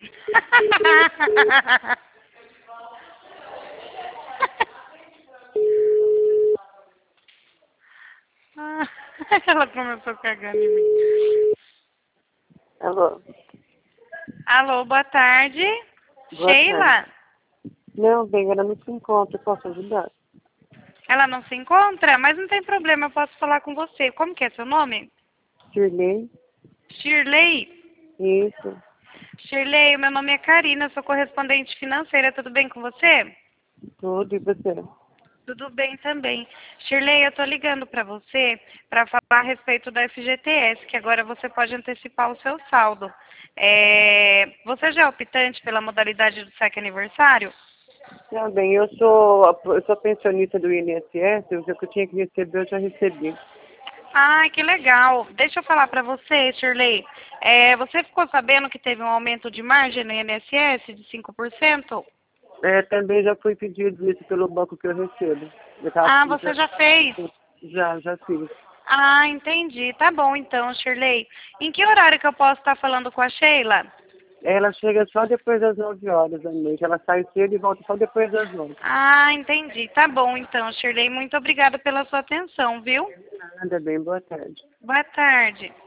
Ela começou cagando em mim. Alô? Alô, boa tarde. Boa Sheila? tarde. Não, bem, ela não se encontra. Posso ajudar? Ela não se encontra? Mas não tem problema, eu posso falar com você. Como que é seu nome? Shirley? Shirley? Isso. Shirley, meu nome é Karina, eu sou correspondente financeira, tudo bem com você? Tudo, e você? Tudo bem também. Shirley, eu tô ligando para você para falar a respeito da FGTS, que agora você pode antecipar o seu saldo. Você já é optante pela modalidade do saque aniversário? Não, bem, eu sou pensionista do INSS, o que eu tinha que receber, eu já recebi. Ai, que legal. Deixa eu falar para você, Shirley. Você ficou sabendo que teve um aumento de margem no INSS de 5%? Também já fui pedido isso pelo banco que eu recebo. Ah, você já fez? Já fiz. Ah, entendi. Tá bom então, Shirley. Em que horário que eu posso estar falando com a Sheila? Ela chega só depois das 9 horas da noite. Ela sai cedo e volta só depois das 9. Ah, entendi. Tá bom então, Shirley. Muito obrigada pela sua atenção, viu? Nada bem, boa tarde. Boa tarde.